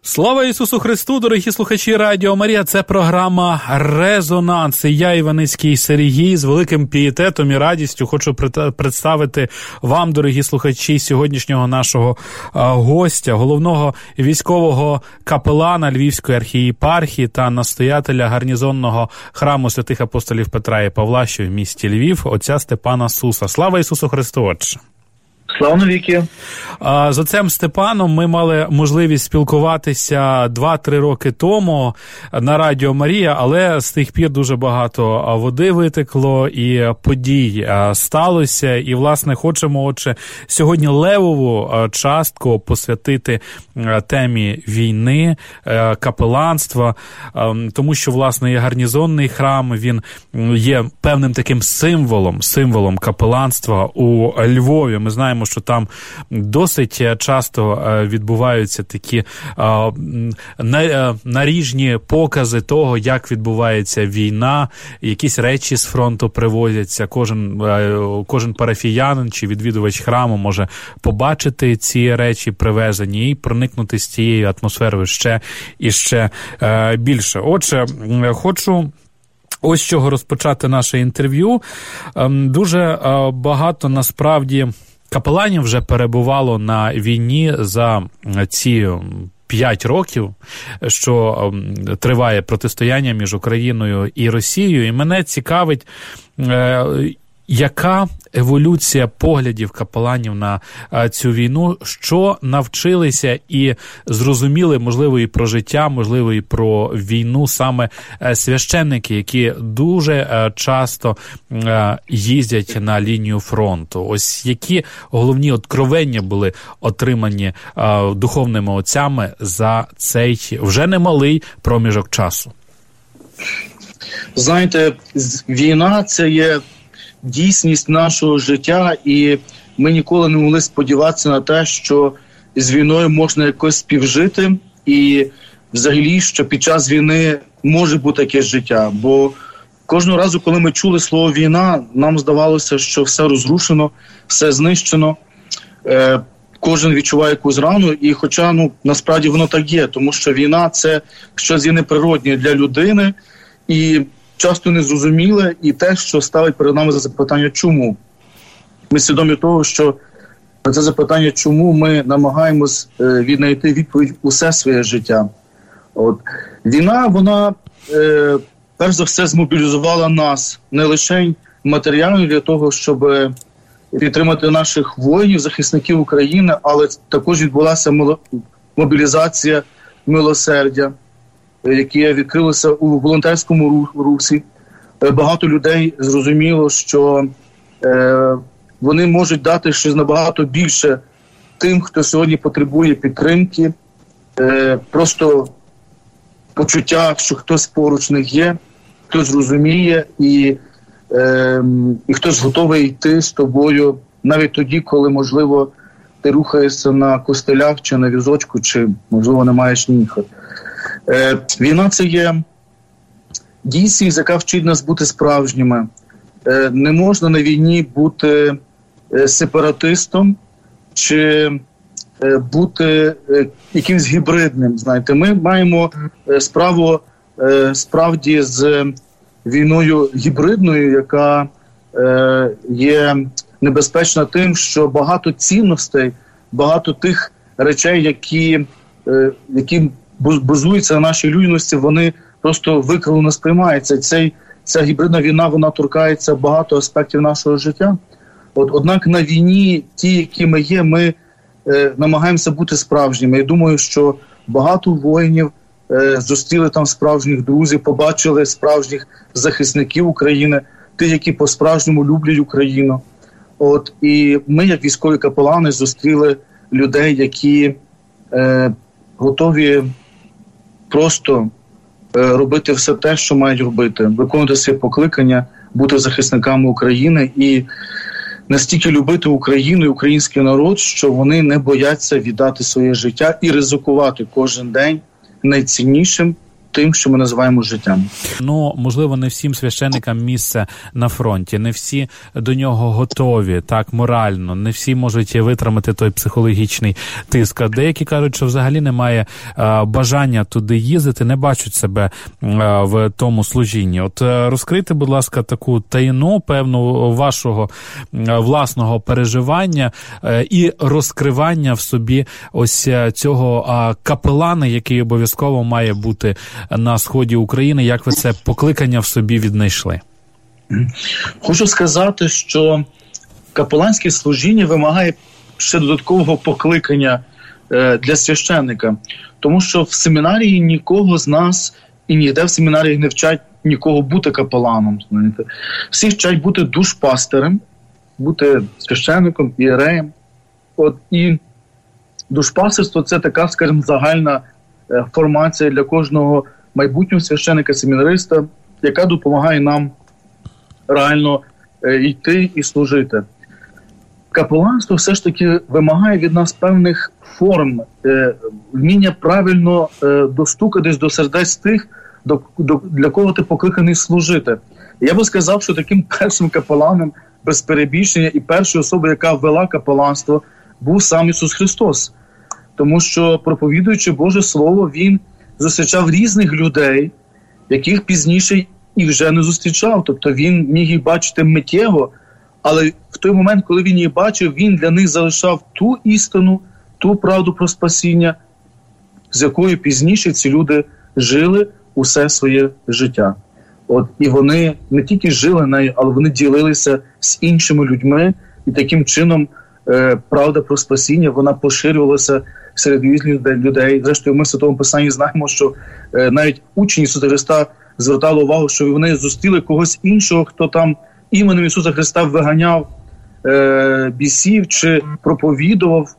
Слава Ісусу Христу, дорогі слухачі Радіо Марія, це програма «Резонанс». І я, Іваницький Сергій, з великим пієтетом і радістю хочу представити вам, дорогі слухачі, сьогоднішнього нашого гостя, головного військового капелана Львівської архієпархії та настоятеля гарнізонного храму святих апостолів Петра і Павла, що в місті Львів, отця Степана Суса. Слава Ісусу Христу, отче! Слава навіки! З отцем Степаном ми мали можливість спілкуватися 2-3 роки тому на Радіо Марія, але з тих пір дуже багато води витекло і подій сталося. І, власне, хочемо, отже, сьогодні левову частку посвятити темі війни, капеланства, тому що, власне, і гарнізонний храм, він є певним таким символом капеланства у Львові. Ми знаємо, що там досить часто відбуваються такі наріжні покази того, як відбувається війна, якісь речі з фронту привозяться. Кожен парафіянин чи відвідувач храму може побачити ці речі привезені і проникнути з цією атмосферою ще і ще більше. Отже, хочу ось з чого розпочати наше інтерв'ю. Дуже багато, насправді, капеланів вже перебувало на війні за ці 5 років, що триває протистояння між Україною і Росією. І мене цікавить, яка еволюція поглядів капеланів на цю війну, що навчилися і зрозуміли, можливо, і про життя, можливо, і про війну саме священники, які дуже часто їздять на лінію фронту. Ось які головні откровення були отримані духовними отцями за цей вже немалий проміжок часу? Знаєте, війна – це є дійсність нашого життя, і ми ніколи не могли сподіватися на те, що з війною можна якось співжити, і взагалі, що під час війни може бути якесь життя. Бо кожного разу, коли ми чули слово «війна», нам здавалося, що все розрушено, все знищено, кожен відчуває якусь рану, і хоча, насправді воно так є, тому що війна – це щось є неприродне для людини, і часто незрозуміле, і те, що ставить перед нами за запитання «чому?». Ми свідомі того, що на це запитання «чому?» ми намагаємось віднайти відповідь усе своє життя. Війна, вона, перш за все, змобілізувала нас не лише матеріально для того, щоб підтримати наших воїнів, захисників України, але також відбулася мобілізація милосердя, які відкрилися у волонтерському русі. Багато людей зрозуміло, що вони можуть дати щось набагато більше тим, хто сьогодні потребує підтримки, просто почуття, що хтось поруч них є, хтось розуміє і хтось готовий йти з тобою навіть тоді, коли, можливо, ти рухаєшся на костелях чи на візочку, чи, можливо, не маєш ніг. Війна – це є дійсність, яка вчить нас бути справжніми. Не можна на війні бути сепаратистом чи бути якимсь гібридним. Знаєте, ми маємо справу справді з війною гібридною, яка є небезпечна тим, що багато цінностей, багато тих речей, які базуються на нашій людяності, вони просто викривлено сприймаються. Ця гібридна війна, вона торкається багато аспектів нашого життя. Однак на війні, ті, які ми є, ми намагаємося бути справжніми. Я думаю, що багато воїнів зустріли там справжніх друзів, побачили справжніх захисників України, тих, які по-справжньому люблять Україну. І ми, як військові капелани, зустріли людей, які готові просто робити все те, що мають робити, виконувати своє покликання, бути захисниками України і настільки любити Україну і український народ, що вони не бояться віддати своє життя і ризикувати кожен день найціннішим, тим, що ми називаємо життям. Ну, можливо, не всім священникам місце на фронті, не всі до нього готові, так, морально, не всі можуть витримати той психологічний тиск. А деякі кажуть, що взагалі немає бажання туди їздити, не бачать себе в тому служінні. От розкрийте, будь ласка, таку таїну, певну, вашого власного переживання і розкривання в собі ось цього капелана, який обов'язково має бути на сході України. Як ви це покликання в собі віднайшли? Хочу сказати, що капеланське служіння вимагає ще додаткового покликання для священника. Тому що в семінарії нікого з нас і ніде в семінарії не вчать нікого бути капеланом. Знаєте. Всі вчать бути душпастерем, бути священником, ієреєм. І душпастерство – це така, скажімо, загальна формація для кожного майбутнього священника-семінариста, яка допомагає нам реально йти і служити. Капеланство все ж таки вимагає від нас певних форм, вміння правильно достукатись до сердець тих, для кого ти покликаний служити. Я би сказав, що таким першим капеланом, без перебільшення, і першою особою, яка ввела капеланство, був сам Ісус Христос. Тому що, проповідуючи Боже Слово, Він зустрічав різних людей, яких пізніше і вже не зустрічав. Тобто він міг їх бачити миттєво, але в той момент, коли він їх бачив, він для них залишав ту істину, ту правду про спасіння, з якою пізніше ці люди жили усе своє життя. І вони не тільки жили нею, але вони ділилися з іншими людьми, і таким чином правда про спасіння, вона поширювалася серед різних людей. Зрештою, ми в Святому Писанні знаємо, що навіть учні Ісуса Христа звертали увагу, що вони зустріли когось іншого, хто там іменем Ісуса Христа виганяв бісів чи проповідував.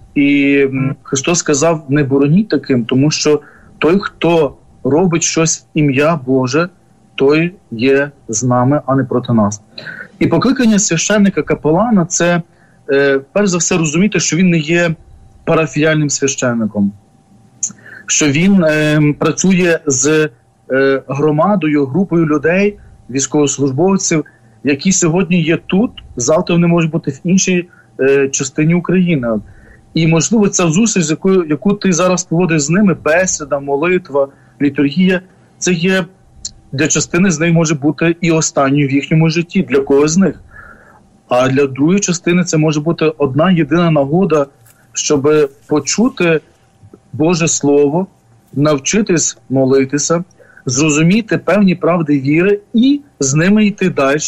І Христос сказав, не бороніть таким, тому що той, хто робить щось в ім'я Боже, той є з нами, а не проти нас. І покликання священника-капелана – це, перш за все, розуміти, що він не є парафіяльним священником, що він працює з громадою, групою людей, військовослужбовців, які сьогодні є тут, завтра вони можуть бути в іншій частині України. І, можливо, ця зустріч, яку ти зараз проводиш з ними, бесіда, молитва, літургія, це є, для частини з них може бути і останньою в їхньому житті, для когось з них. А для другої частини це може бути одна єдина нагода, щоб почути Боже Слово, навчитись молитися, зрозуміти певні правди віри і з ними йти далі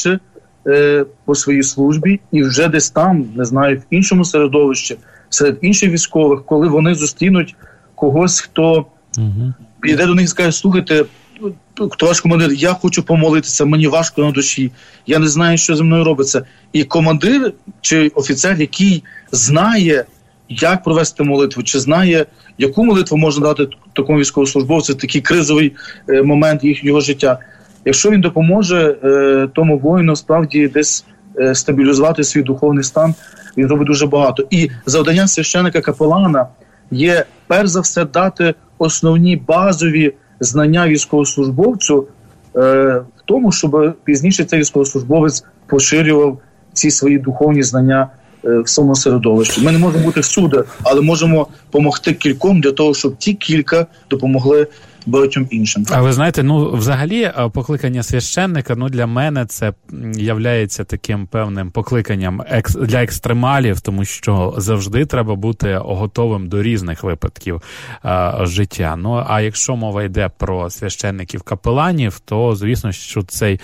по своїй службі. І вже десь там, не знаю, в іншому середовищі, серед інших військових, коли вони зустрінуть когось, хто піде до них і скаже, слухайте, товариш командир, я хочу помолитися, мені важко на душі, я не знаю, що зі мною робиться. І командир чи офіцер, який знає, як провести молитву, чи знає, яку молитву можна дати такому військовослужбовцю в такий кризовий момент його життя. Якщо він допоможе тому воїну справді десь стабілізувати свій духовний стан, він робить дуже багато. І завдання священника-капелана є, перш за все, дати основні базові знання військовослужбовцю в тому, щоб пізніше цей військовослужбовець поширював ці свої духовні знання в своєму середовищі. Ми не можемо бути всюди, але можемо допомогти кільком для того, щоб ті кілька допомогли багатьом іншим. А ви знаєте, взагалі покликання священника, для мене це являється таким певним покликанням для екстремалів, тому що завжди треба бути готовим до різних випадків життя. А якщо мова йде про священників-капеланів, то, звісно, що цей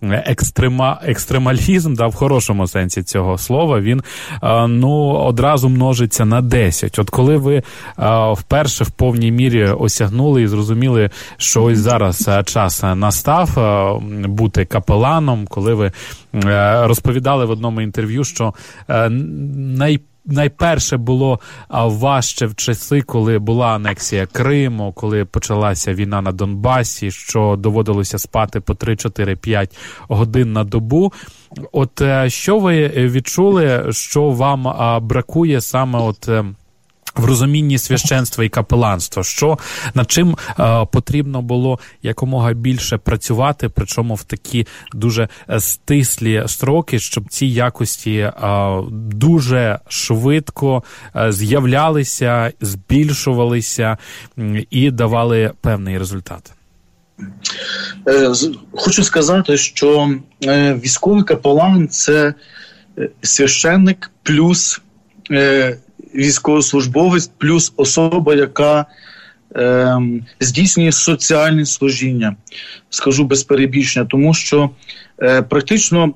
екстремалізм, в хорошому сенсі цього слова, він одразу множиться на 10. От коли ви вперше в повній мірі осягнули і зрозуміли, що ось зараз час настав бути капеланом, коли ви розповідали в одному інтерв'ю, що найперше було важче в часи, коли була анексія Криму, коли почалася війна на Донбасі, що доводилося спати по 3-4-5 годин на добу. От що ви відчули, що вам бракує саме в розумінні священства і капеланства, над чим потрібно було якомога більше працювати, причому в такі дуже стислі строки, щоб ці якості дуже швидко з'являлися, збільшувалися і давали певний результат. Хочу сказати, що військовий капелан – це священник плюс військовослужбовець, плюс особа, яка здійснює соціальне служіння. Скажу без перебільшення, тому що практично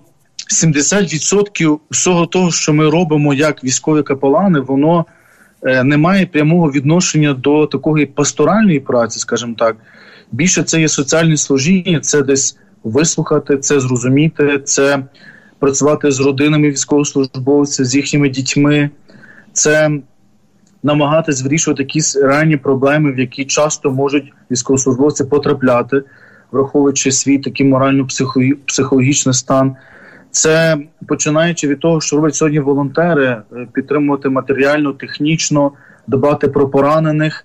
70% всього того, що ми робимо як військові капелани, воно не має прямого відношення до такої пасторальної праці, скажімо так. Більше це є соціальне служіння, це десь вислухати, це зрозуміти, це працювати з родинами військовослужбовців, з їхніми дітьми, це намагатись вирішувати якісь реальні проблеми, в які часто можуть військовослужбовці потрапляти, враховуючи свій такий морально-психологічний стан. Це починаючи від того, що роблять сьогодні волонтери, підтримувати матеріально, технічно, дбати про поранених,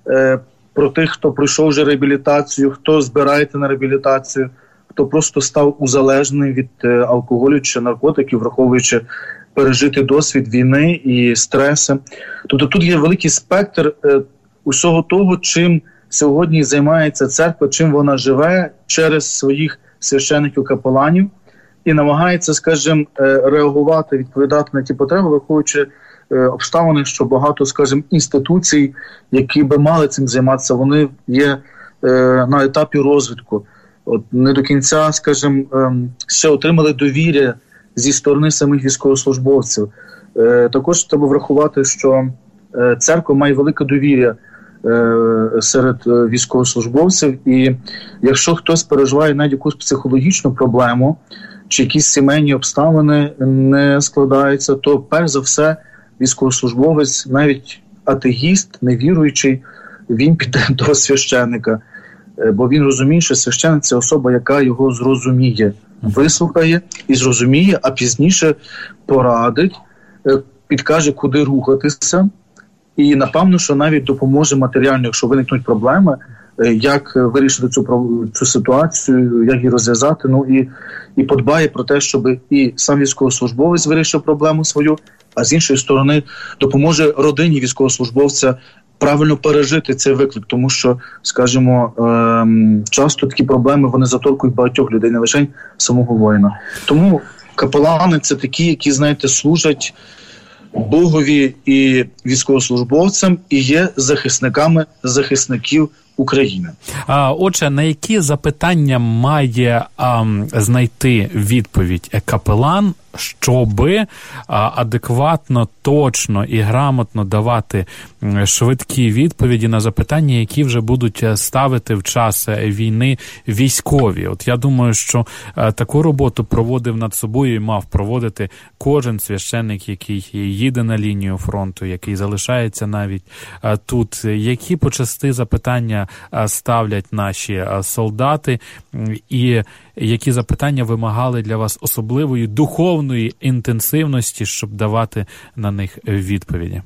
про тих, хто пройшов вже реабілітацію, хто збирається на реабілітацію, хто просто став узалежний від алкоголю чи наркотиків, враховуючи пережитий досвід війни і стреси. Тобто тут є великий спектр усього того, чим сьогодні займається церква, чим вона живе через своїх священиків-капеланів і намагається, скажімо, реагувати, відповідати на ті потреби, враховуючи обставини, що багато, скажімо, інституцій, які би мали цим займатися, вони є на етапі розвитку. От не до кінця, скажімо, ще отримали довір'я зі сторони самих військовослужбовців. Також треба врахувати, що церква має велике довір'я серед військовослужбовців, і якщо хтось переживає навіть якусь психологічну проблему, чи якісь сімейні обставини не складаються, то перш за все військовослужбовець, навіть атеїст, невіруючий, він піде до священника, бо він розуміє, що священик – це особа, яка його зрозуміє, вислухає і зрозуміє, а пізніше порадить, підкаже, куди рухатися, і, напевно, що навіть допоможе матеріально, якщо виникнуть проблеми, як вирішити цю ситуацію, як її розв'язати, і подбає про те, щоб і сам військовослужбовець вирішив проблему свою, а з іншої сторони допоможе родині військовослужбовця правильно пережити цей виклик, тому що, скажімо, часто такі проблеми, вони заторкують багатьох людей, не лише самого воїна. Тому капелани – це такі, які, знаєте, служать Богові і військовослужбовцям і є захисників України. Отже, на які запитання має знайти відповідь капелан, щоби адекватно, точно і грамотно давати швидкі відповіді на запитання, які вже будуть ставити в час війни військові. От я думаю, що таку роботу проводив над собою і мав проводити кожен священник, який їде на лінію фронту, який залишається навіть тут. Які почасти запитання ставлять наші солдати і які запитання вимагали для вас особливої духовної інтенсивності, щоб давати на них відповіді?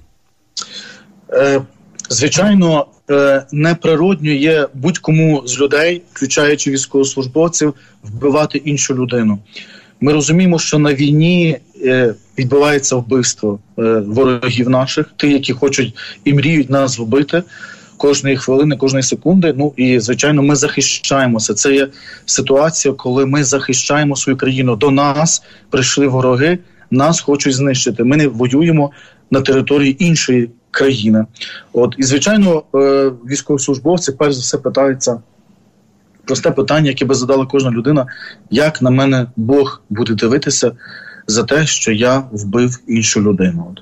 Звичайно, неприродньо є будь-кому з людей, включаючи військовослужбовців, вбивати іншу людину. Ми розуміємо, що на війні відбувається вбивство ворогів наших, тих, які хочуть і мріють нас вбити кожної хвилини, кожної секунди. І, звичайно, ми захищаємося. Це є ситуація, коли ми захищаємо свою країну. До нас прийшли вороги, нас хочуть знищити. Ми не воюємо на території іншої країни. І, звичайно, військовослужбовці перш за все питаються просте питання, яке би задала кожна людина: як на мене Бог буде дивитися за те, що я вбив іншу людину.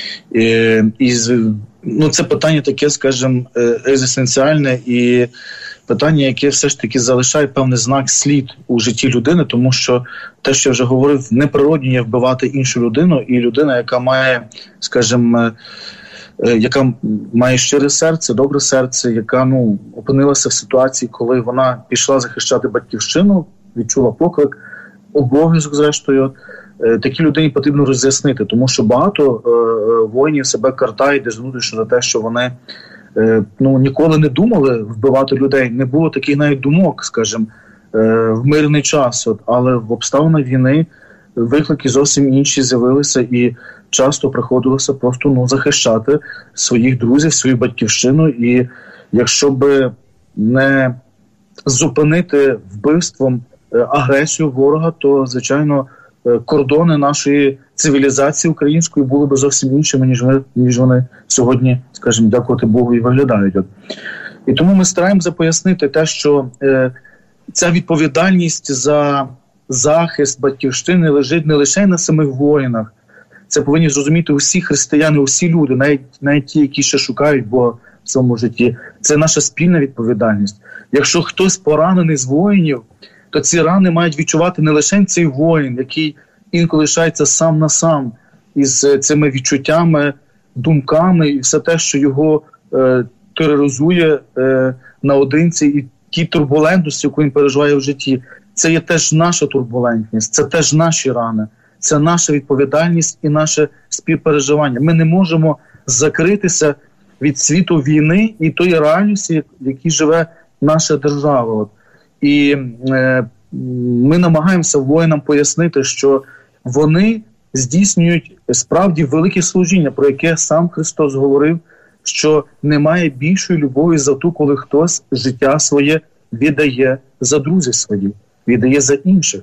Це питання таке, скажімо, екзистенціальне і питання, яке все ж таки залишає певний знак, слід у житті людини, тому що те, що я вже говорив, неприродно є вбивати іншу людину, і людина, яка має, скажімо, яка має щире серце, добре серце, яка опинилася в ситуації, коли вона пішла захищати батьківщину, відчула поклик, обов'язок, зрештою, такій людині потрібно роз'яснити, тому що багато воїнів себе картають десь внутрішньо за те, що вони ніколи не думали вбивати людей. Не було таких навіть думок, скажімо, в мирний час. Але в обставинах війни виклики зовсім інші з'явилися, і часто приходилося просто захищати своїх друзів, свою батьківщину. І якщо би не зупинити вбивством агресію ворога, то, звичайно, кордони нашої цивілізації української були б зовсім іншими, ніж вони сьогодні, скажімо, дякувати Богу, і виглядають. І тому ми стараємося пояснити те, що ця відповідальність за захист батьківщини лежить не лише на самих воїнах. Це повинні зрозуміти усі християни, усі люди, навіть ті, які ще шукають Бога в своєму житті. Це наша спільна відповідальність. Якщо хтось поранений з воїнів, то ці рани мають відчувати не лише цей воїн, який інколи лишається сам на сам із цими відчуттями, думками і все те, що його тероризує наодинці, і ті турбулентності, яку він переживає в житті. Це є теж наша турбулентність, це теж наші рани, це наша відповідальність і наше співпереживання. Ми не можемо закритися від світу війни і тої реальності, в якій живе наша держава. І ми намагаємося воїнам пояснити, що вони здійснюють справді велике служіння, про яке сам Христос говорив, що немає більшої любові за ту, коли хтось життя своє віддає за друзів своїх, віддає за інших.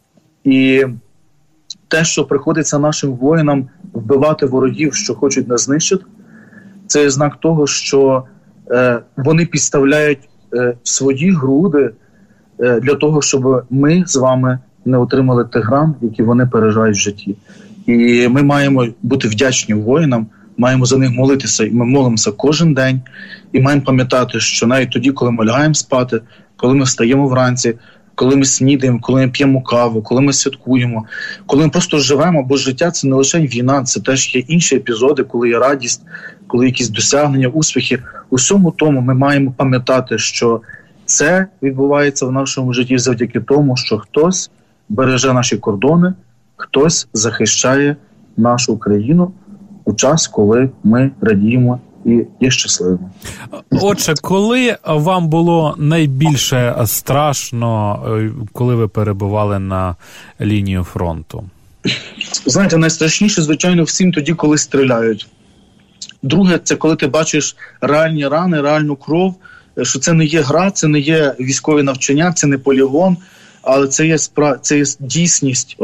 І те, що приходиться нашим воїнам вбивати ворогів, що хочуть нас знищити, це є знак того, що вони підставляють свої груди для того, щоб ми з вами не отримали тих ран, які вони переживають в житті. І ми маємо бути вдячні воїнам, маємо за них молитися, і ми молимося кожен день, і маємо пам'ятати, що навіть тоді, коли ми лягаємо спати, коли ми встаємо вранці, коли ми снідаємо, коли ми п'ємо каву, коли ми святкуємо, коли ми просто живемо, бо життя – це не лише війна, це теж є інші епізоди, коли є радість, коли якісь досягнення, успіхи. У всьому тому ми маємо пам'ятати, що це відбувається в нашому житті завдяки тому, що хтось береже наші кордони, хтось захищає нашу Україну у час, коли ми радіємо і є щасливими. Отже, коли вам було найбільше страшно, коли ви перебували на лінію фронту? Знаєте, найстрашніше, звичайно, всім тоді, коли стріляють. Друге, це коли ти бачиш реальні рани, реальну кров, що це не є гра, це не є військові навчання, це не полігон, але це є дійсність.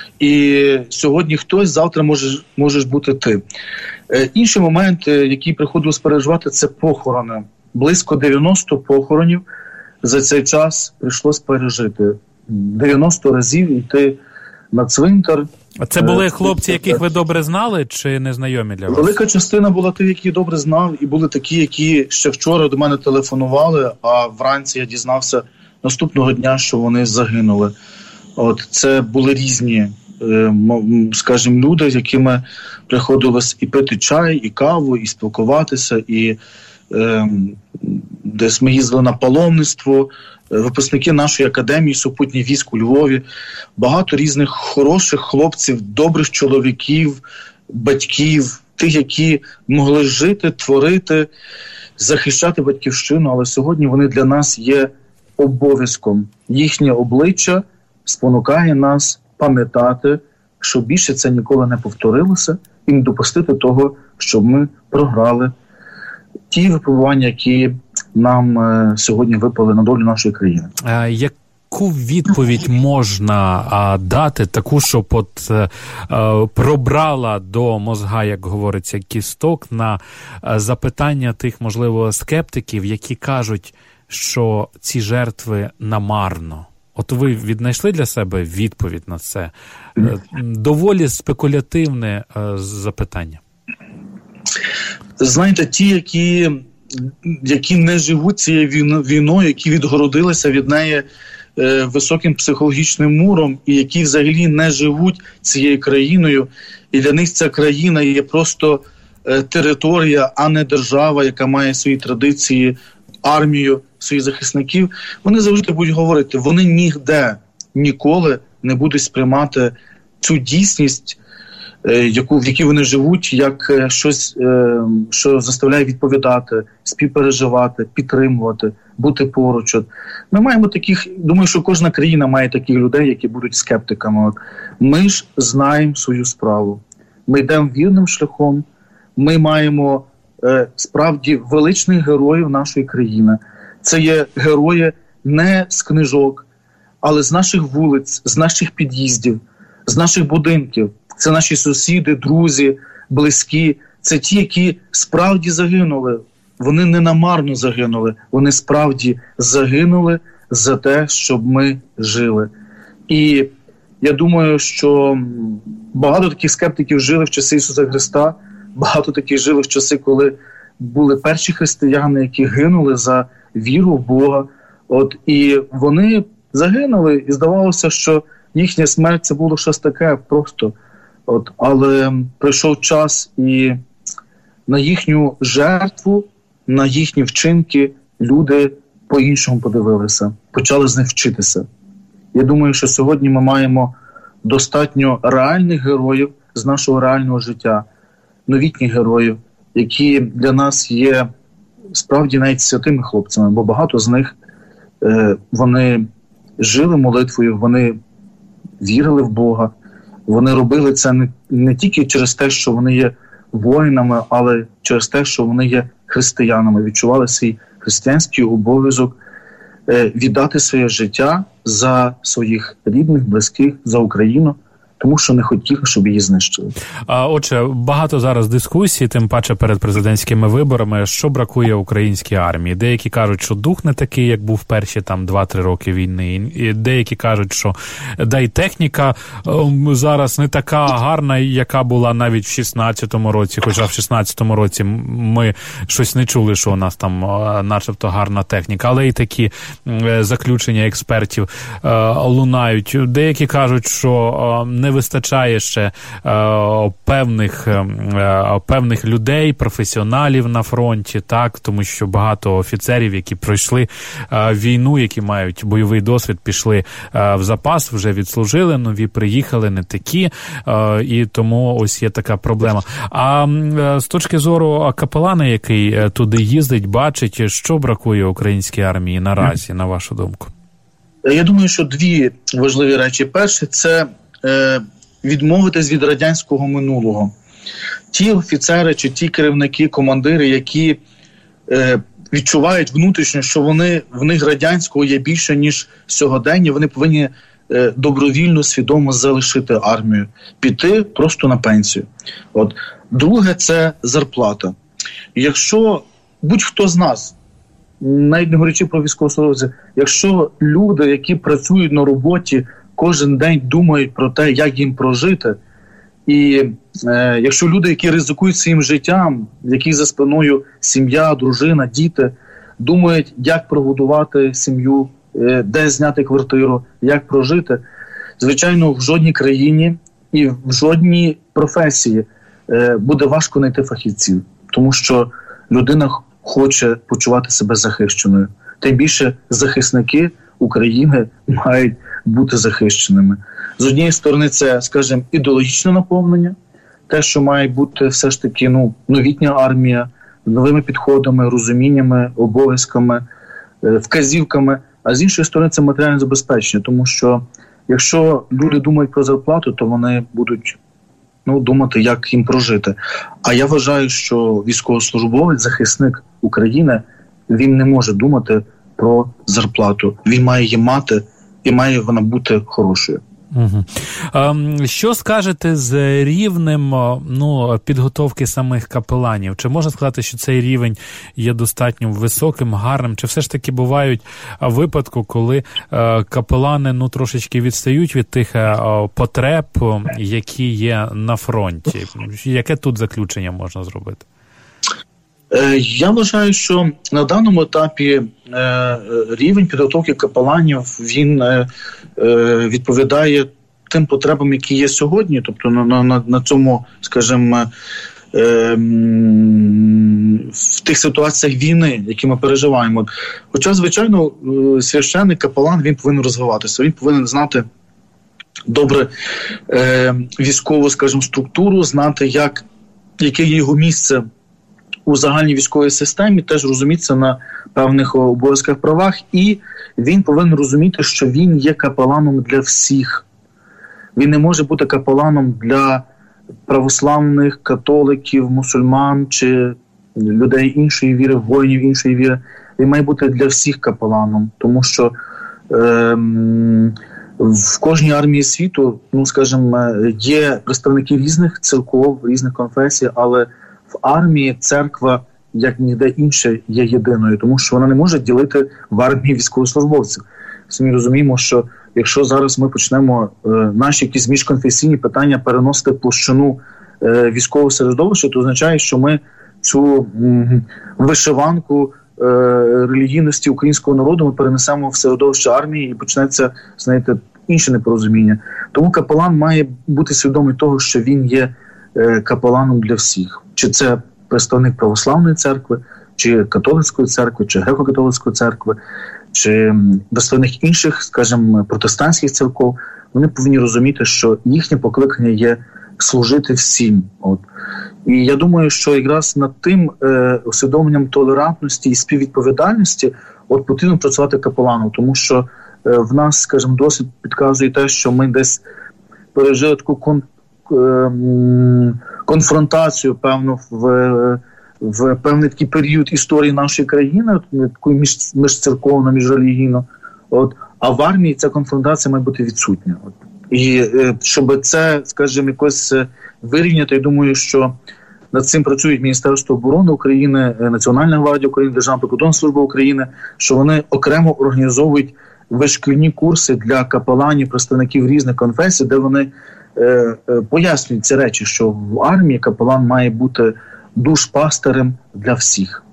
І сьогодні хтось, завтра можеш бути ти. Інший момент, який приходилось переживати, це похорони. Близько 90 похоронів за цей час прийшлось пережити. 90 разів йти на цвинтар. А це були хлопці, яких ви добре знали, чи незнайомі для вас? Велика частина була тих, які добре знав, і були такі, які ще вчора до мене телефонували, а вранці я дізнався наступного дня, що вони загинули. Це були різні, скажімо, люди, з якими приходилось і пити чай, і каву, і спілкуватися, і десь ми їздили на паломництво, випускники нашої академії супутній військ у Львові, багато різних хороших хлопців, добрих чоловіків, батьків, тих, які могли жити, творити, захищати батьківщину, але сьогодні вони для нас є обов'язком. Їхнє обличчя спонукає нас пам'ятати, що більше це ніколи не повторилося, і не допустити того, щоб ми програли ті випробування, які нам сьогодні випали на долю нашої країни. Яку відповідь можна дати, таку, щоб пробрала до мозга, як говориться, кісток, на запитання тих, можливо, скептиків, які кажуть, що ці жертви намарно? Ви віднайшли для себе відповідь на це? Доволі спекулятивне запитання. Знаєте, ті, які не живуть цією війною, які відгородилися від неї високим психологічним муром, і які взагалі не живуть цією країною, і для них ця країна є просто територія, а не держава, яка має свої традиції, армію, своїх захисників, вони завжди будуть говорити, вони ніде, ніколи не будуть сприймати цю дійсність, в якій вони живуть, як щось, що заставляє відповідати, співпереживати, підтримувати, бути поруч. Ми маємо таких, думаю, що кожна країна має таких людей, які будуть скептиками. Ми ж знаємо свою справу. Ми йдемо вірним шляхом, ми маємо справді величних героїв нашої країни. Це є герої не з книжок, але з наших вулиць, з наших під'їздів, з наших будинків. Це наші сусіди, друзі, близькі. Це ті, які справді загинули. Вони не намарно загинули. Вони справді загинули за те, щоб ми жили. І я думаю, що багато таких скептиків жили в часи Ісуса Христа, багато таких жили в часи, коли були перші християни, які гинули за віру в Бога. І вони загинули, і здавалося, що їхня смерть – це було щось таке просто. Але прийшов час, і на їхню жертву, на їхні вчинки люди по-іншому подивилися, почали з них вчитися. Я думаю, що сьогодні ми маємо достатньо реальних героїв з нашого реального життя, новітніх героїв, які для нас є справді навіть святими хлопцями, бо багато з них вони жили молитвою, вони вірили в Бога, вони робили це не тільки через те, що вони є воїнами, але через те, що вони є християнами, відчували свій християнський обов'язок віддати своє життя за своїх рідних, близьких, за Україну, тому що не хотіли, щоб її знищили. Отже, багато зараз дискусій, тим паче перед президентськими виборами, що бракує українській армії. Деякі кажуть, що дух не такий, як був перші 2-3 роки війни. І деякі кажуть, що й техніка зараз не така гарна, яка була навіть в 16-му році, хоча в 16-му році ми щось не чули, що у нас там начебто гарна техніка. Але і такі заключення експертів лунають. Деякі кажуть, що не вистачає ще певних людей, професіоналів на фронті, так, тому що багато офіцерів, які пройшли війну, які мають бойовий досвід, пішли в запас, вже відслужили, нові приїхали, не такі, і тому ось є така проблема. А з точки зору капелана, який туди їздить, бачить, що бракує українській армії наразі, на вашу думку? Я думаю, що дві важливі речі. Перше, це відмовитись від радянського минулого. Ті офіцери чи ті керівники, командири, які відчувають внутрішньо, що в них радянського є більше, ніж сьогодення, вони повинні добровільно, свідомо залишити армію, піти просто на пенсію. Друге – це зарплата. Якщо будь-хто з нас, навіть не говорячи про військовослужбовців, якщо люди, які працюють на роботі, кожен день думають про те, як їм прожити, і якщо люди, які ризикують своїм життям, яких за спиною сім'я, дружина, діти, думають, як прогодувати сім'ю, де зняти квартиру, як прожити, звичайно, в жодній країні і в жодній професії буде важко знайти фахівців, тому що людина хоче почувати себе захищеною. Тим більше захисники України мають бути захищеними. З однієї сторони, це, скажімо, ідеологічне наповнення, те, що має бути все ж таки новітня армія, новими підходами, розуміннями, обов'язками, вказівками, а з іншої сторони, це матеріальне забезпечення, тому що якщо люди думають про зарплату, то вони будуть думати, як їм прожити. А я вважаю, що військовослужбовець, захисник України, він не може думати про зарплату. Він має її мати, і має вона бути хорошою. Угу. Що скажете з рівнем підготовки самих капеланів? Чи можна сказати, що цей рівень є достатньо високим, гарним? Чи все ж таки бувають випадки, коли капелани трошечки відстають від тих потреб, які є на фронті? Яке тут заключення можна зробити? Я вважаю, що на даному етапі рівень підготовки капеланів, він відповідає тим потребам, які є сьогодні, тобто на цьому, скажімо, в тих ситуаціях війни, які ми переживаємо. Хоча, звичайно, священник, капелан, він повинен розвиватися, він повинен знати добре військову, скажімо, структуру, знати, яке є його місце у загальній військовій системі, теж розумітися на певних обов'язках, правах, і він повинен розуміти, що він є капеланом для всіх. Він не може бути капеланом для православних, католиків, мусульман чи людей іншої віри, воїнів іншої віри. Він має бути для всіх капеланом, тому що в кожній армії світу, є представники різних церков, різних конфесій, але в армії церква, як ніде інше, є єдиною, тому що вона не може ділити в армії військовослужбовців. Самі розуміємо, що якщо зараз ми почнемо наші якісь міжконфесійні питання переносити в площину військового середовища, то означає, що ми цю вишиванку релігійності українського народу ми перенесемо в середовище армії і почнеться, інше непорозуміння. Тому капелан має бути свідомий того, що він є капеланом для всіх. Чи це представник православної церкви, чи католицької церкви, чи греко-католицької церкви, чи представник інших, скажімо, протестантських церков. Вони повинні розуміти, що їхнє покликання є служити всім. І я думаю, що якраз над тим усвідомленням толерантності і співвідповідальності потрібно працювати капеланом, тому що в нас, скажімо, досвід підказує те, що ми десь пережили таку конфронтацію, певно, в певний такий період історії нашої країни, таку міжцерковну, міжрелігійну. А в армії ця конфронтація має бути відсутня. І щоб це, скажімо, якось вирівняти, я думаю, що над цим працюють Міністерство оборони України, Національна гвардія України, Державна прикордонна служба України, що вони окремо організовують вишкільні курси для капеланів, представників різних конфесій, де вони пояснюють ці речі, що в армії капелан має бути душпастирем для всіх.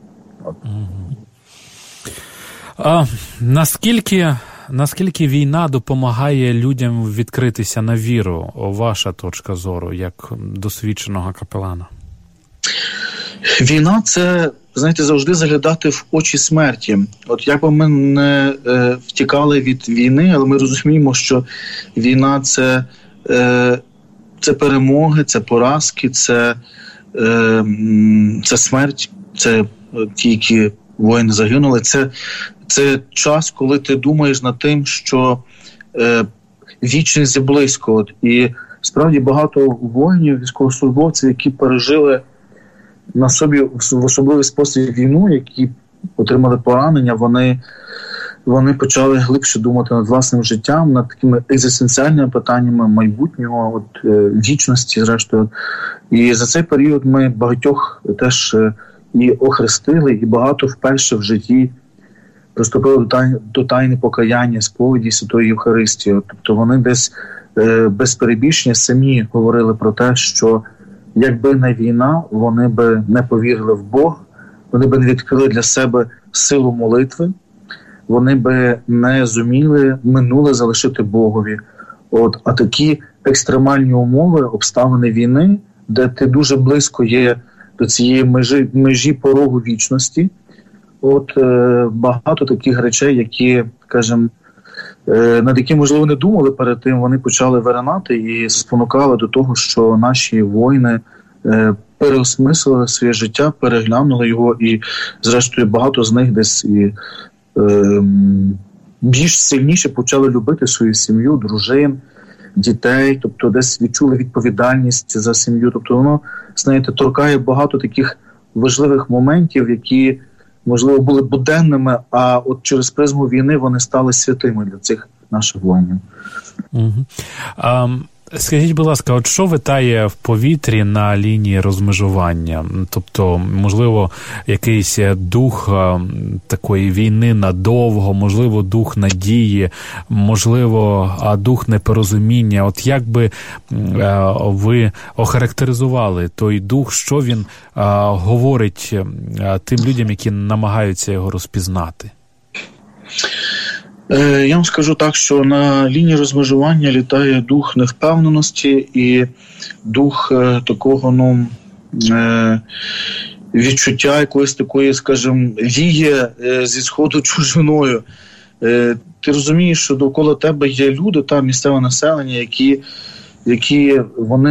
Наскільки війна допомагає людям відкритися на віру? Ваша точка зору, як досвідченого капелана? Війна – це, завжди заглядати в очі смерті. Як би ми не втікали від війни, але ми розуміємо, що війна – це перемоги, це поразки, це смерть, це ті, які воїни загинули. Це час, коли ти думаєш над тим, що вічність є близько. І справді багато воїнів, військовослужбовців, які пережили на собі в особливий спосіб війну, які отримали поранення, вони почали глибше думати над власним життям, над такими екзистенціальними питаннями майбутнього, вічності, зрештою. І за цей період ми багатьох теж і охрестили, і багато вперше в житті приступили до тайни покаяння, сповіді Святої Євхаристії. Тобто вони десь без перебільшення самі говорили про те, що якби не війна, вони би не повірили в Бога, вони би не відкрили для себе силу молитви, вони би не зуміли минуле залишити Богові. А такі екстремальні умови, обставини війни, де ти дуже близько є до цієї межі порогу вічності, багато таких речей, які, скажімо, над які, можливо, не думали перед тим, вони почали виринати і спонукали до того, що наші воїни переосмислили своє життя, переглянули його, і, зрештою, багато з них десь більш сильніше почали любити свою сім'ю, дружин, дітей, тобто десь відчули відповідальність за сім'ю. Тобто воно, торкає багато таких важливих моментів, які, можливо, були буденними, а через призму війни вони стали святими для цих наших воїнів. Скажіть, будь ласка, що витає в повітрі на лінії розмежування? Тобто, можливо, якийсь дух такої війни надовго, можливо, дух надії, можливо, дух непорозуміння. Як би ви охарактеризували той дух, що він говорить тим людям, які намагаються його розпізнати? Я вам скажу так, що на лінії розмежування літає дух невпевненості і дух такого, відчуття якоїсь такої, скажімо, віє зі сходу чужиною. ти розумієш, що довкола тебе є люди, там місцеве населення, які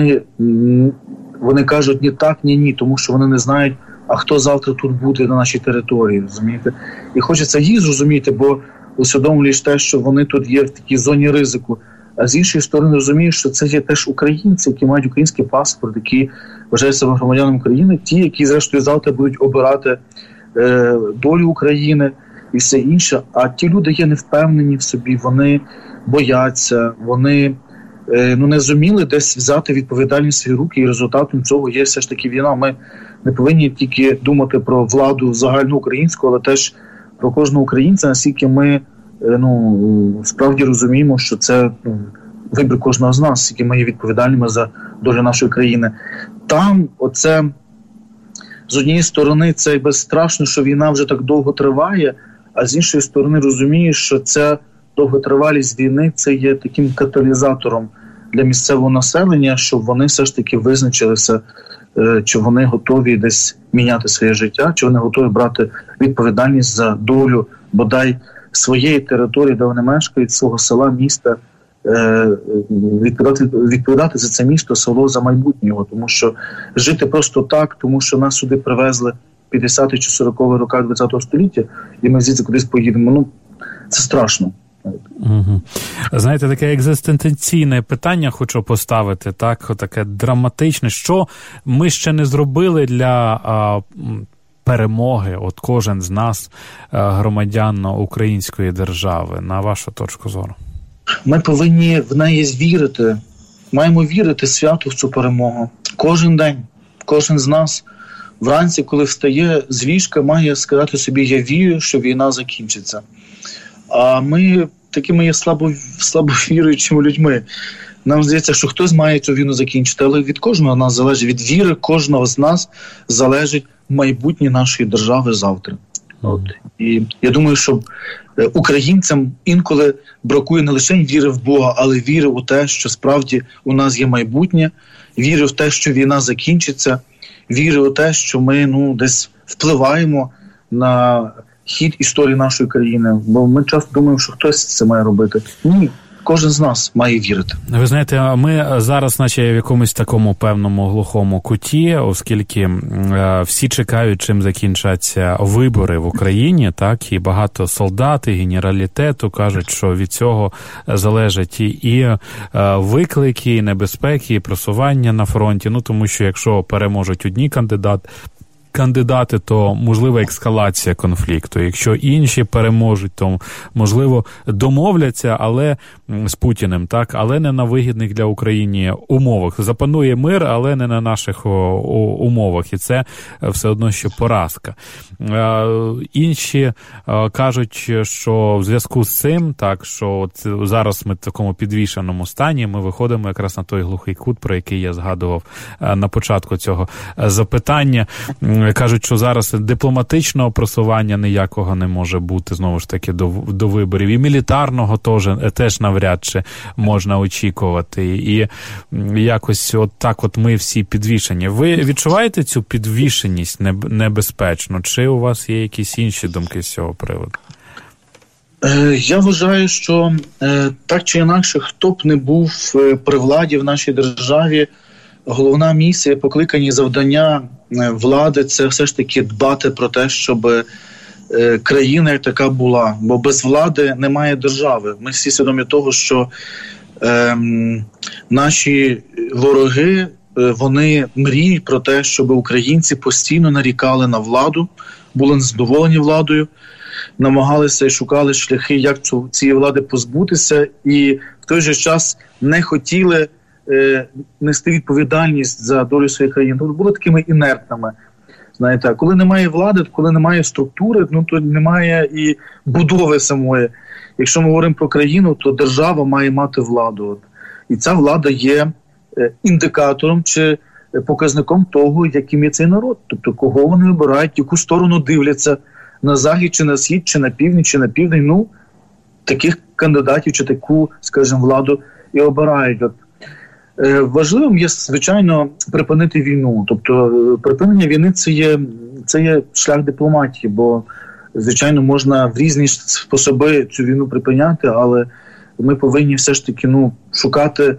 вони кажуть ні так, ні, тому що вони не знають, а хто завтра тут буде на нашій території, розумієте? І хочеться їх зрозуміти, бо усвідомлюєш те, що вони тут є в такій зоні ризику. А з іншої сторони розумієш, що це є теж українці, які мають український паспорт, які вважають себе громадянами України, ті, які зрештою завтра будуть обирати долю України і все інше. А ті люди є невпевнені в собі, вони бояться, вони не зуміли десь взяти відповідальність в свої руки, і результатом цього є все ж таки війна. Ми не повинні тільки думати про владу загальноукраїнську, але теж про кожного українця, наскільки ми справді розуміємо, що це вибір кожного з нас, які ми є відповідальними за долю нашої країни. Там оце, з однієї сторони, це безстрашно, що війна вже так довго триває, а з іншої сторони розумієш, що ця довготривалість війни це є таким каталізатором для місцевого населення, щоб вони все ж таки визначилися, чи вони готові десь міняти своє життя, чи вони готові брати відповідальність за долю, бодай своєї території, де вони мешкають, свого села, міста, відповідати за це місто, село, за майбутнє його. Тому що жити просто так, тому що нас сюди привезли в 50-ті чи 40-х роках ХХ століття, і ми звідси кудись поїдемо, це страшно. Угу. Знаєте, таке екзистенційне питання хочу поставити, таке драматичне. Що ми ще не зробили для перемоги, от кожен з нас, громадян української держави, на вашу точку зору? Ми повинні в неї вірити. Маємо вірити свято в цю перемогу. Кожен день, кожен з нас вранці, коли встає з ліжка, має сказати собі: я вірю, що війна закінчиться. А ми такими є слабовіруючими людьми. Нам здається, що хтось має цю війну закінчити, але від кожного з нас залежить, від віри кожного з нас залежить майбутнє нашої держави завтра. І я думаю, що українцям інколи бракує не лише віри в Бога, але віри у те, що справді у нас є майбутнє, віри в те, що війна закінчиться, віри у те, що ми десь впливаємо на хід історії нашої країни. Бо ми часто думаємо, що хтось це має робити. Ні. Кожен з нас має вірити. Ви знаєте, ми зараз наче в якомусь такому певному глухому куті, оскільки всі чекають, чим закінчаться вибори в Україні, так, і багато солдат, і генералітету кажуть, що від цього залежать і виклики, і небезпеки, і просування на фронті, тому що якщо переможуть одні кандидати, то можлива ескалація конфлікту. Якщо інші переможуть, то можливо домовляться, але з Путіним, так, але не на вигідних для України умовах. Запанує мир, але не на наших умовах, і це все одно що поразка. Інші кажуть, що в зв'язку з цим, так, що зараз ми в такому підвішеному стані, ми виходимо якраз на той глухий кут, про який я згадував на початку цього запитання. Кажуть, що зараз дипломатичного просування ніякого не може бути, знову ж таки, до виборів. І мілітарного теж навряд чи можна очікувати. І якось так ми всі підвішені. Ви відчуваєте цю підвішеність небезпечно? Чи у вас є якісь інші думки з цього приводу? Я вважаю, що так чи інакше, хто б не був при владі в нашій державі, головна місія, покликані завдання влади – це все ж таки дбати про те, щоб країна як така була. Бо без влади немає держави. Ми всі свідомі того, що наші вороги, вони мріють про те, щоб українці постійно нарікали на владу, були незадоволені владою, намагалися і шукали шляхи, як цієї влади позбутися, і в той же час не хотіли нести відповідальність за долю своєї країни. Тобто були такими інертними. Знаєте, коли немає влади, коли немає структури, то немає і будови самої. Якщо ми говоримо про країну, то держава має мати владу. І ця влада є індикатором чи показником того, яким є цей народ. Тобто, кого вони вибирають, яку сторону дивляться, на захід, чи на схід, чи на північ, чи на південь. Таких кандидатів, чи таку, скажімо, владу і обирають. Важливим є, звичайно, припинити війну. Тобто припинення війни – це є шлях дипломатії, бо звичайно, можна в різні способи цю війну припиняти, але ми повинні все ж таки шукати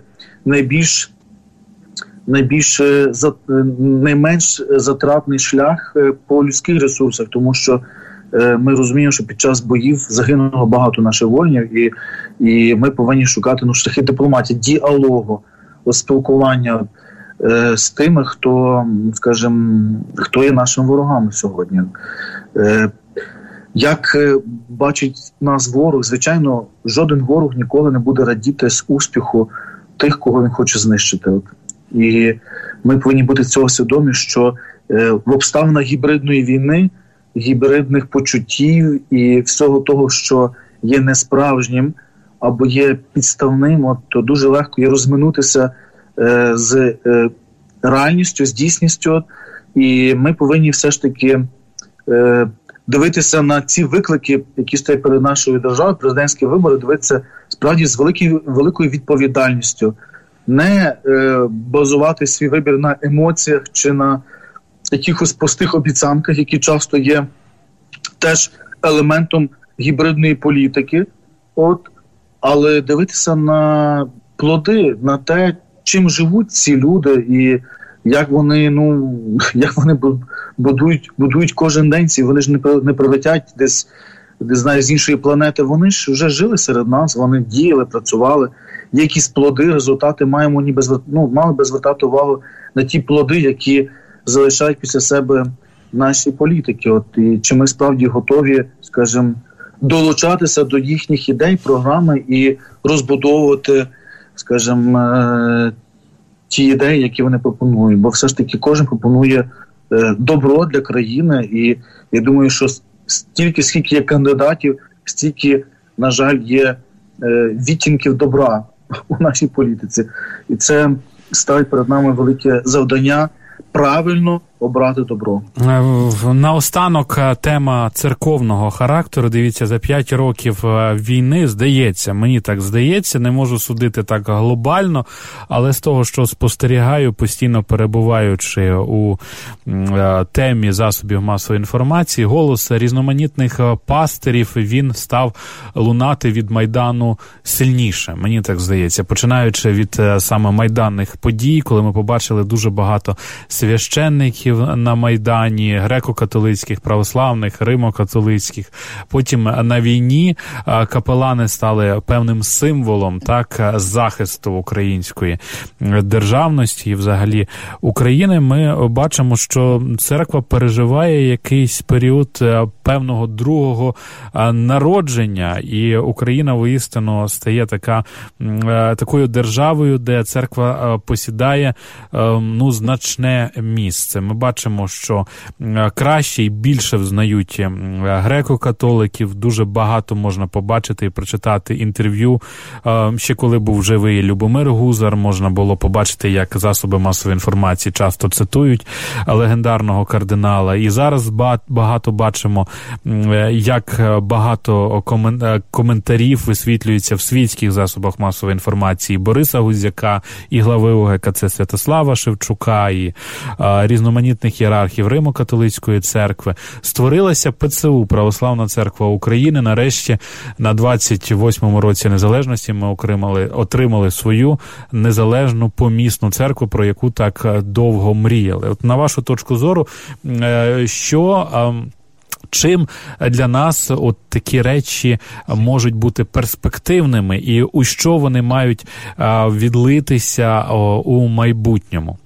найменш затратний шлях по людських ресурсах, тому що ми розуміємо, що під час боїв загинуло багато наших воїнів, і ми повинні шукати шляхи дипломатії, діалогу, спілкування з тими, хто, скажімо, хто є нашими ворогами сьогодні. Як бачить нас ворог, звичайно, жоден ворог ніколи не буде радіти з успіху тих, кого він хоче знищити. І ми повинні бути цього свідомі, що в обставинах гібридної війни, гібридних почуттів і всього того, що є несправжнім або є підставним, то дуже легко є розминутися з реальністю, з дійсністю. І ми повинні все ж таки дивитися на ці виклики, які стоять перед нашою державою, президентські вибори, дивитися справді з великою відповідальністю. Не базувати свій вибір на емоціях чи на якихось простих обіцянках, які часто є теж елементом гібридної політики, але дивитися на плоди, на те, чим живуть ці люди і як вони будують кожен день. Вони ж не прилетять десь з іншої планети. Вони ж вже жили серед нас, вони діяли, працювали. Є якісь плоди, результати, мали би звертати увагу на ті плоди, які залишають після себе наші політики. І чи ми справді готові, скажімо, долучатися до їхніх ідей, програми і розбудовувати, скажімо, ті ідеї, які вони пропонують. Бо все ж таки кожен пропонує добро для країни, і я думаю, що скільки є кандидатів, стільки, на жаль, є відтінків добра у нашій політиці. І це ставить перед нами велике завдання правильно обрати добро. Наостанок тема церковного характеру. Дивіться, за 5 років війни, здається, мені так здається, не можу судити так глобально, але з того, що спостерігаю, постійно перебуваючи у темі засобів масової інформації, голос різноманітних пастирів, він став лунати від Майдану сильніше. Мені так здається, починаючи від саме майданних подій, коли ми побачили дуже багато священників на Майдані, греко-католицьких, православних, римо-католицьких. Потім на війні капелани стали певним символом захисту української державності і взагалі України. Ми бачимо, що церква переживає якийсь період певного другого народження, і Україна воістину стає такою державою, де церква посідає значне місце. Ми бачимо, що краще і більше взнають греко-католиків. Дуже багато можна побачити і прочитати інтерв'ю. Ще коли був живий Любомир Гузар, можна було побачити, як засоби масової інформації часто цитують легендарного кардинала. І зараз багато бачимо, як багато коментарів висвітлюється в світських засобах масової інформації Бориса Гузяка і глави УГКЦ Святослава Шевчука, і різноманітних ієрархів Римо-католицької церкви. Створилася ПЦУ, Православна церква України. Нарешті на 28-му році незалежності ми отримали свою незалежну помісну церкву, про яку так довго мріяли. На вашу точку зору, чим для нас такі речі можуть бути перспективними і у що вони мають відлитися у майбутньому?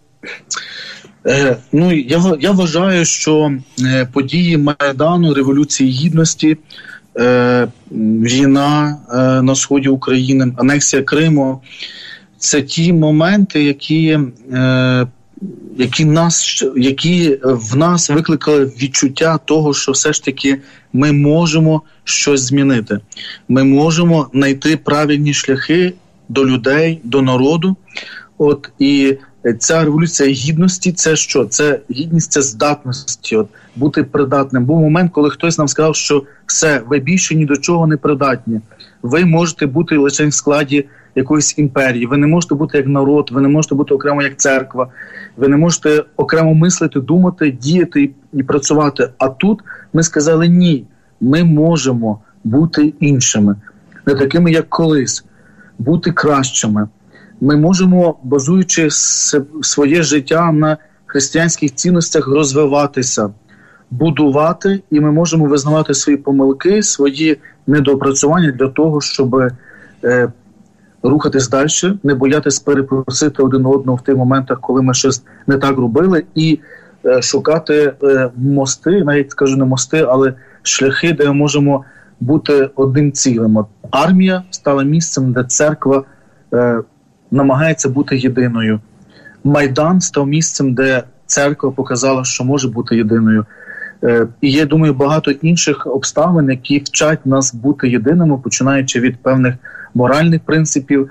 Я вважаю, що події Майдану, Революції Гідності, війна на сході України, анексія Криму – це ті моменти, які в нас викликали відчуття того, що все ж таки ми можемо щось змінити. Ми можемо знайти правильні шляхи до людей, до народу. І ця революція гідності – це що? Це гідність, це здатності, бути придатним. Був момент, коли хтось нам сказав, що все, ви більше ні до чого не придатні. Ви можете бути лише в складі якоїсь імперії, ви не можете бути як народ, ви не можете бути окремо як церква, ви не можете окремо мислити, думати, діяти і працювати. А тут ми сказали ні, ми можемо бути іншими, не такими, як колись, бути кращими. Ми можемо, базуючи своє життя на християнських цінностях, розвиватися, будувати, і ми можемо визнавати свої помилки, свої недоопрацювання для того, щоб рухатись далі, не боятись перепросити один одного в тих моментах, коли ми щось не так робили, і шукати мости, навіть скажу не мости, але шляхи, де ми можемо бути одним цілим. Армія стала місцем, де церква намагається бути єдиною. Майдан став місцем, де церква показала, що може бути єдиною. І є, думаю, багато інших обставин, які вчать нас бути єдиними, починаючи від певних моральних принципів,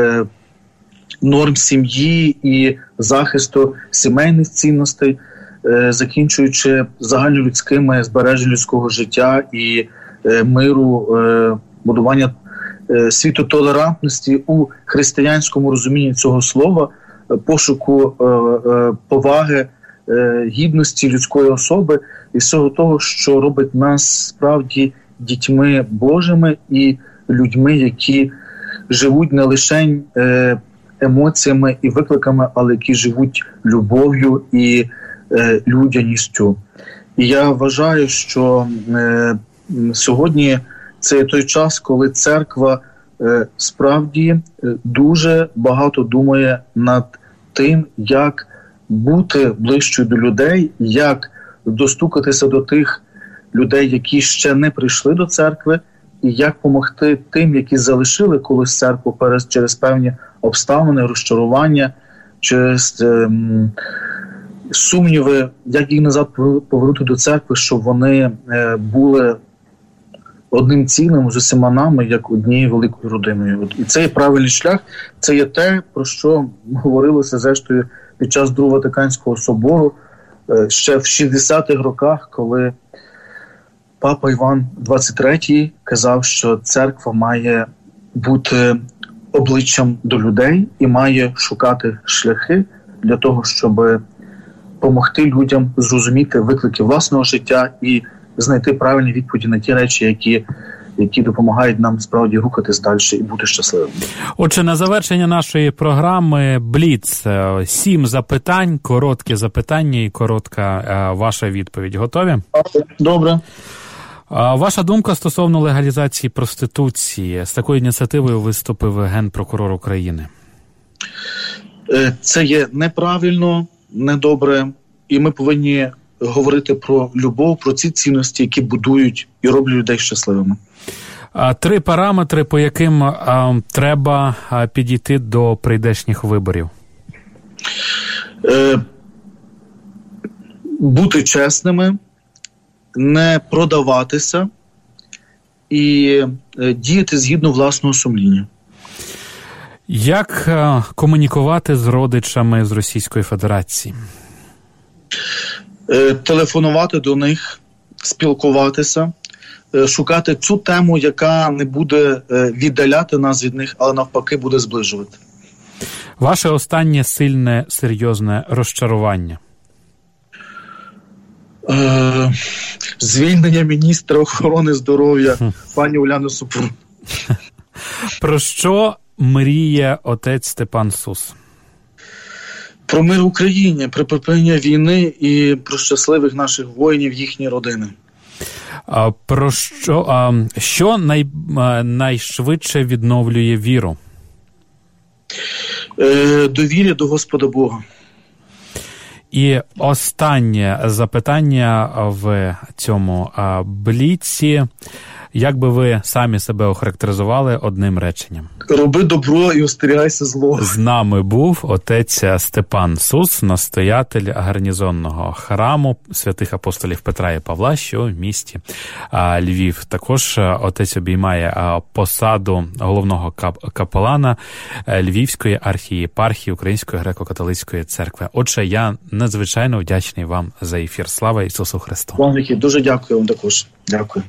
норм сім'ї і захисту сімейних цінностей, закінчуючи загальнолюдськими збереженням людського життя і миру, будування світу толерантності у християнському розумінні цього слова, пошуку поваги, гідності людської особи і всього того, що робить нас справді дітьми Божими і людьми, які живуть не лише емоціями і викликами, але які живуть любов'ю і людяністю. І я вважаю, що сьогодні це той час, коли церква справді дуже багато думає над тим, як бути ближчою до людей, як достукатися до тих людей, які ще не прийшли до церкви, і як допомогти тим, які залишили колись церкву через певні обставини, розчарування, через сумніви, як їх назад повернути до церкви, щоб вони були одним цілим з усіма нами, як однією великою родиною. І це є правильний шлях, це є те, про що говорилося, зрештою, під час Другого Ватиканського собору, ще в 60-х роках, коли Папа Іван XXIII казав, що церква має бути обличчям до людей і має шукати шляхи для того, щоб допомогти людям зрозуміти виклики власного життя і знайти правильні відповіді на ті речі, які допомагають нам справді рухатись далі і бути щасливими. Отже, на завершення нашої програми Бліц. 7 запитань, короткі запитання і коротка ваша відповідь. Готові? Добре. Ваша думка стосовно легалізації проституції. З такою ініціативою виступив Генпрокурор України. Це є неправильно, недобре, і ми повинні говорити про любов, про ці цінності, які будують і роблять людей щасливими. 3 параметри, по яким треба підійти до прийдешніх виборів. Бути чесними, не продаватися і діяти згідно власного сумління. Як комунікувати з родичами з Російської Федерації? Телефонувати до них, спілкуватися, шукати цю тему, яка не буде віддаляти нас від них, але навпаки буде зближувати. Ваше останнє сильне, серйозне розчарування? Звільнення міністра охорони здоров'я пані Уляни Супрун. Про що мріє отець Степан Сус? Про мир в Україні, про припинення війни і про щасливих наших воїнів, їхні родини. Про що найшвидше відновлює віру? Довір'я до Господа Бога. І останнє запитання в цьому бліці. Як би ви самі себе охарактеризували одним реченням? Роби добро і остерігайся злого. З нами був отець Степан Сус, настоятель гарнізонного храму святих апостолів Петра і Павла, що в місті Львів. Також отець обіймає посаду головного капелана Львівської архієпархії Української греко-католицької церкви. Отже, я надзвичайно вдячний вам за ефір. Слава Ісусу Христу! Дуже дякую вам також. Дякую.